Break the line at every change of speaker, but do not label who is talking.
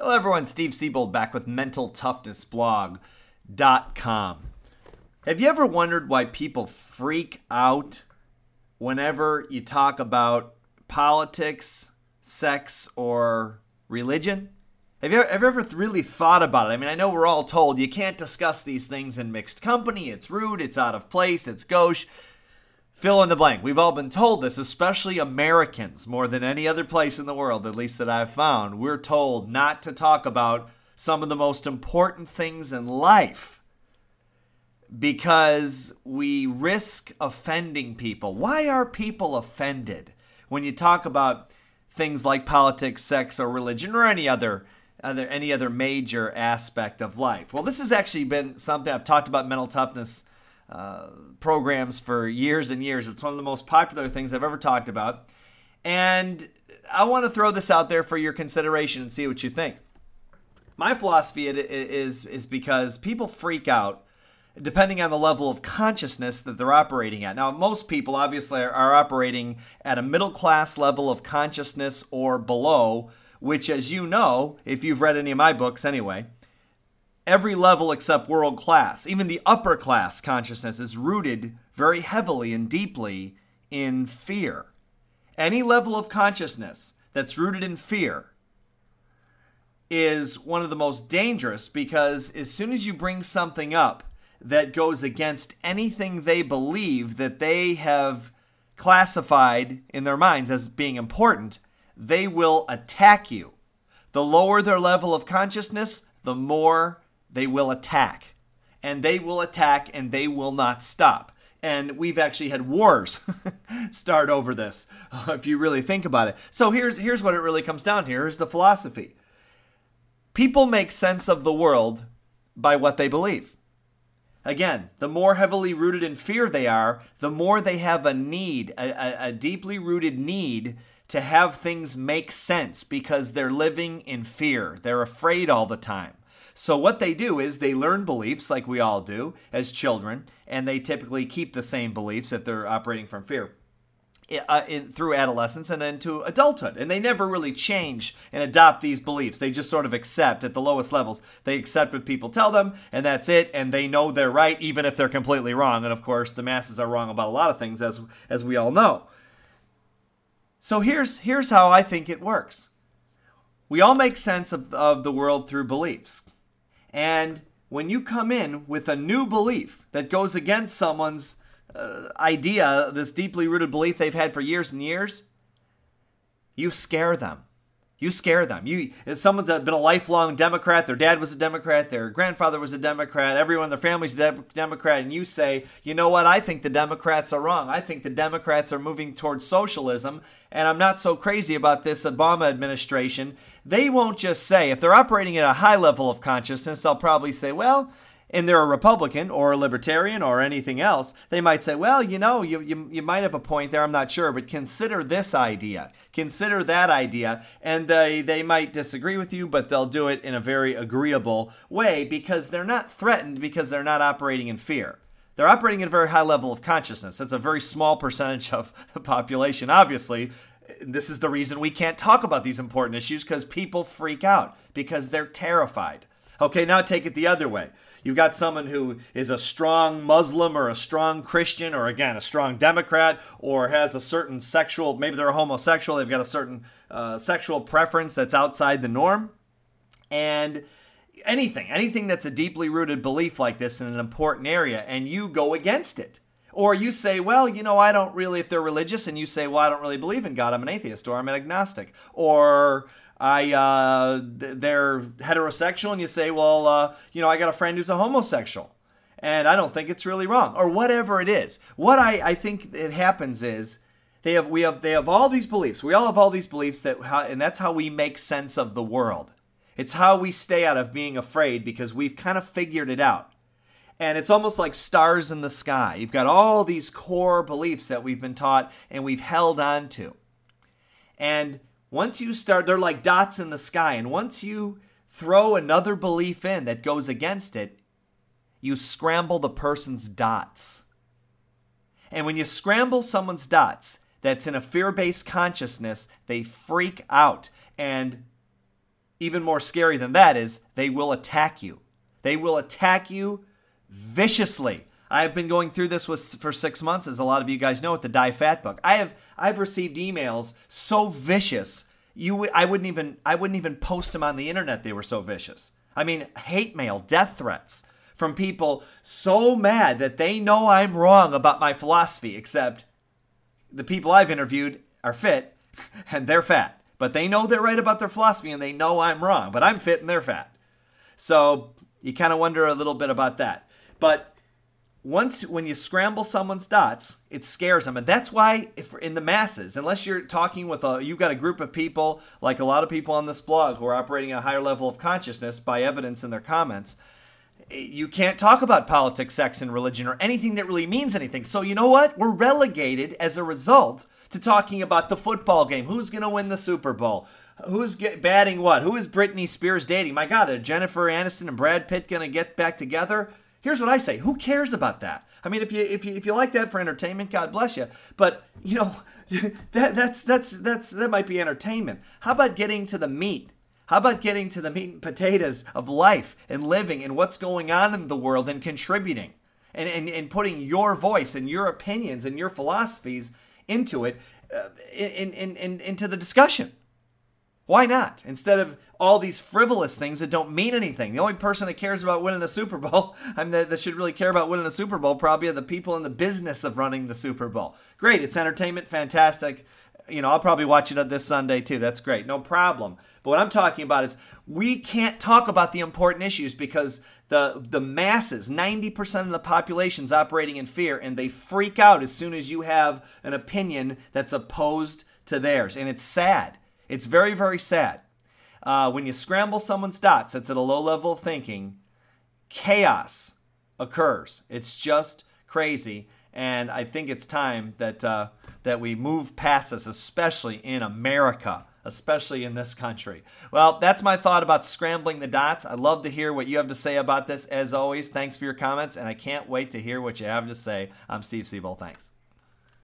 Hello everyone, Steve Siebold back with MentalToughnessBlog.com. Have you ever wondered why people freak out whenever you talk about politics, sex, or religion? Have you ever really thought about it? I mean, I know we're all told you can't discuss these things in mixed company. It's rude, it's out of place, it's gauche. Fill in the blank. We've all been told this, especially Americans, more than any other place in the world, at least that I've found. We're told not to talk about some of the most important things in life because we risk offending people. Why are people offended when you talk about things like politics, sex, or religion, or any other major aspect of life? Well, this has actually been something I've talked about mental toughness programs for years and years. It's one of the most popular things I've ever talked about. And I want to throw this out there for your consideration and see what you think. My philosophy is because people freak out depending on the level of consciousness that they're operating at. Now, most people obviously are operating at a middle class level of consciousness or below, which, as you know, if you've read any of my books anyway, every level except world class, even the upper class consciousness is rooted very heavily and deeply in fear. Any level of consciousness that's rooted in fear is one of the most dangerous, because as soon as you bring something up that goes against anything they believe that they have classified in their minds as being important, they will attack you. The lower their level of consciousness, the more they will attack. And they will attack and they will not stop. And we've actually had wars start over this, if you really think about it. So here's what it really comes down to. Here's the philosophy. People make sense of the world by what they believe. Again, the more heavily rooted in fear they are, the more they have a need, a deeply rooted need to have things make sense because they're living in fear. They're afraid all the time. So what they do is they learn beliefs like we all do as children, and they typically keep the same beliefs if they're operating from fear through adolescence and into adulthood. And they never really change and adopt these beliefs. They just sort of accept at the lowest levels. They accept what people tell them, and that's it, and they know they're right even if they're completely wrong. And of course, the masses are wrong about a lot of things, as we all know. So here's how I think it works. We all make sense of the world through beliefs. And when you come in with a new belief that goes against someone's idea, this deeply rooted belief they've had for years and years, you scare them. You scare them. If someone's been a lifelong Democrat, their dad was a Democrat, their grandfather was a Democrat, everyone in their family's a Democrat, and you say, you know what, I think the Democrats are wrong. I think the Democrats are moving towards socialism, and I'm not so crazy about this Obama administration. They won't just say, if they're operating at a high level of consciousness, they'll probably say, well, and they're a Republican or a Libertarian or anything else, they might say, well, you know, you might have a point there, I'm not sure, but consider this idea, consider that idea, and they might disagree with you, but they'll do it in a very agreeable way because they're not threatened, because they're not operating in fear. They're operating at a very high level of consciousness. That's a very small percentage of the population, obviously. This is the reason we can't talk about these important issues, because people freak out because they're terrified. Okay, now take it the other way. You've got someone who is a strong Muslim or a strong Christian or, again, a strong Democrat, or has a certain sexual, maybe they're a homosexual, they've got a certain sexual preference that's outside the norm. And anything that's a deeply rooted belief like this in an important area, and you go against it. Or you say, well, you know, I don't really, if they're religious, and you say, well, I don't really believe in God, I'm an atheist, or I'm an agnostic. Or they're heterosexual, and you say, well, you know, I got a friend who's a homosexual, and I don't think it's really wrong, or whatever it is. What I think it happens is they have all these beliefs. We all have all these beliefs and that's how we make sense of the world. It's how we stay out of being afraid, because we've kind of figured it out. And it's almost like stars in the sky. You've got all these core beliefs that we've been taught and we've held on to. And once you start, they're like dots in the sky. And once you throw another belief in that goes against it, you scramble the person's dots. And when you scramble someone's dots that's in a fear-based consciousness, they freak out. And even more scary than that is they will attack you. They will attack you viciously. I've been going through this for 6 months, as a lot of you guys know, with the Die Fat book. I've received emails so vicious, I wouldn't even post them on the internet. They were so vicious. I mean, hate mail, death threats from people so mad that they know I'm wrong about my philosophy, except the people I've interviewed are fit and they're fat. But they know they're right about their philosophy and they know I'm wrong, but I'm fit and they're fat. So you kind of wonder a little bit about that. But when you scramble someone's dots, it scares them. And that's why if in the masses, unless you're talking with you've got a group of people, like a lot of people on this blog who are operating at a higher level of consciousness by evidence in their comments, you can't talk about politics, sex, and religion or anything that really means anything. So you know what? We're relegated as a result to talking about the football game. Who's going to win the Super Bowl? Who's batting what? Who is Britney Spears dating? My God, are Jennifer Aniston and Brad Pitt going to get back together? Here's what I say. Who cares about that? I mean, if you like that for entertainment, God bless you. But, you know, that might be entertainment. How about getting to the meat? How about getting to the meat and potatoes of life and living and what's going on in the world and contributing and putting your voice and your opinions and your philosophies into it, into the discussion? Why not? Instead of all these frivolous things that don't mean anything. The only person that cares about winning the Super Bowl, that should really care about winning the Super Bowl, probably are the people in the business of running the Super Bowl. Great, it's entertainment, fantastic. You know, I'll probably watch it this Sunday too. That's great, no problem. But what I'm talking about is we can't talk about the important issues because the masses, 90% of the population's operating in fear, and they freak out as soon as you have an opinion that's opposed to theirs. And it's sad. It's very, very sad. When you scramble someone's dots, that's at a low level of thinking, chaos occurs. It's just crazy. And I think it's time that we move past this, especially in America, especially in this country. Well, that's my thought about scrambling the dots. I'd love to hear what you have to say about this. As always, thanks for your comments, and I can't wait to hear what you have to say. I'm Steve Siebold. Thanks.